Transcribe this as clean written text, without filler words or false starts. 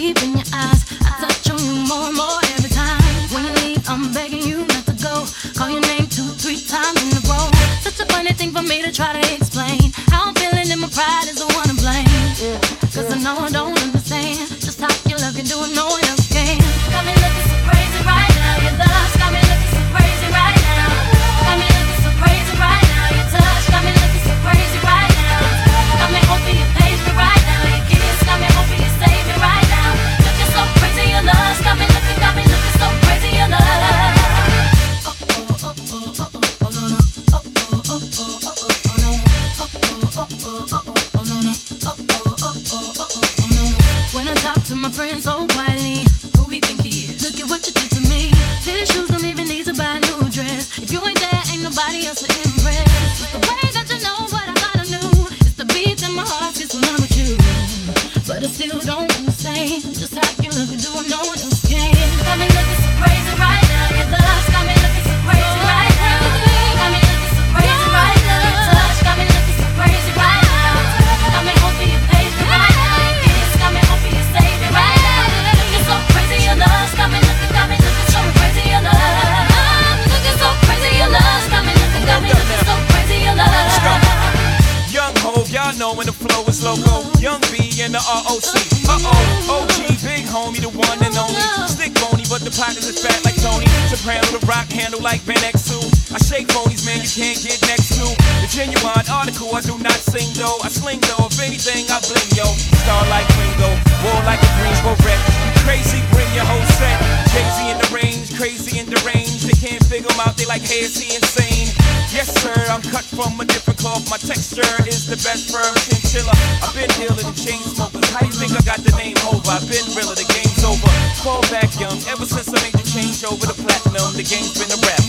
deep in your eyes. I touch on you more and more every time. When you leave, I'm begging you not to go. Call your name 2-3 times in a row. Such a funny thing for me to try to explain. How I'm feeling and my pride is the one to blame. Cause I know I don't understand just how your love can do it, no one else can. Got me looking so crazy right now. Your love got me looking so crazy right now. Got me looking so crazy right now. Your touch got me looking so crazy right now. Got me hoping you page me right now. Your kiss got me hoping you save me right now. Looking so crazy, your love got me looking so crazy, your love. When I talk to my friends so quietly, who we think he is? Look at what you did to me. Fitted shoes don't even need to buy a new dress. If you ain't there, ain't nobody else to impress. It's the way that you know what I thought I knew. It's the beat in my heart gets when I'm with you. But I still don't understand just how you look and do it, no one else can. Got me looking so crazy right now. Your love's got me looking so crazy right now. Got me looking so crazy right now. Your touch got me looking so crazy right now. Got me hoping you page me right now. Your kiss got me hoping you save me right now. Looking so crazy, your love's got me looking so crazy, your love. Looking so crazy, your love's got me looking so crazy, your love. Young Hov, y'all know when the flow is loco. Young B and the ROC. OG, big homie, the one and only. Stick bony, but the pockets is fat like Tony. Soprano, the rock handle like Ben X2. I shake phonies, man, you can't get next to. The genuine article, I do not sing though. I sling though, if anything, I bling yo. Star like Ringo, war like a Greensboro wreck. Crazy, bring your whole set. Jay-Z in the range, crazy in the range. They can't figure him out, they like, hey, is he insane? Yes, sir, I'm cut from a different cloth. My texture is the best firm chinchilla. I've been dealing in chain smokers. How you think I got the name over? I've been realer, the game's over. Fall back young, ever since I made the change over to platinum, the game's been a rap.